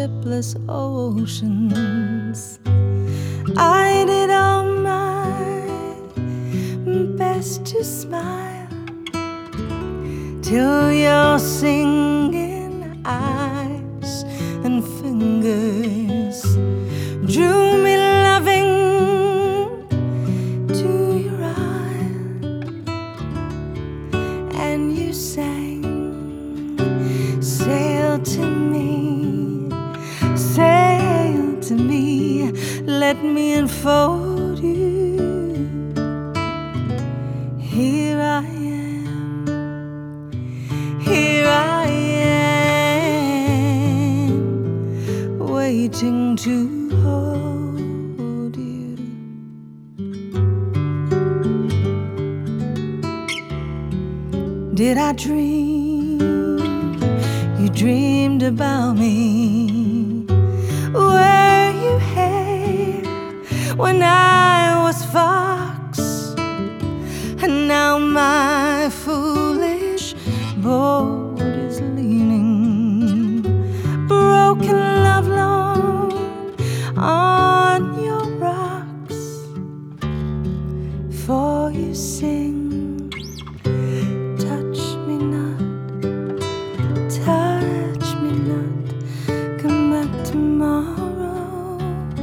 shipless oceans. I did all my best to smile till your singing eyes and fingers drew me loving to your eyes, and you sang, sail to me, sail to me, let me enfold you. Here I am, here I am, waiting to hold you. Did I dream? You dreamed about me. Were you here when I was fox? And now my foolish boat is leaning, broken love lone on your rocks. For you sing, touch me not, touch me not, come back tomorrow.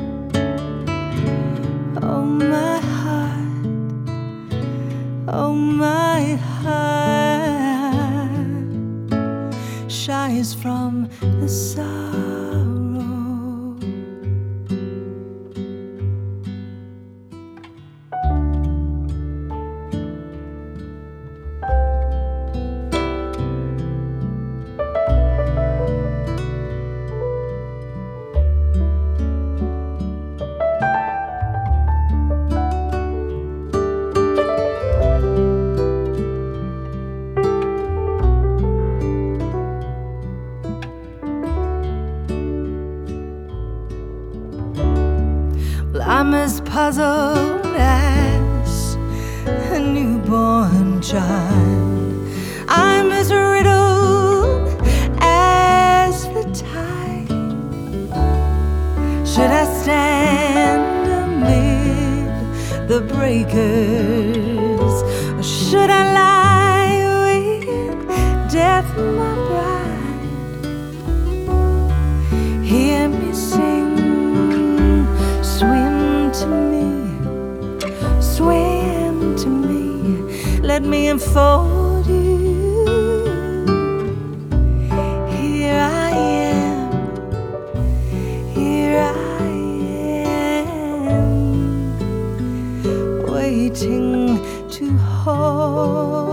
Oh my heart, oh my heart shies from the sorrow. Well, I'm as puzzled as a newborn child. I'm as riddled as the tide. Should I stand amid the breakers, or should I lie with death, my bride? Hear me sing, swim to me, swim to me, let me enfold you. Here I am, here I am, waiting to hold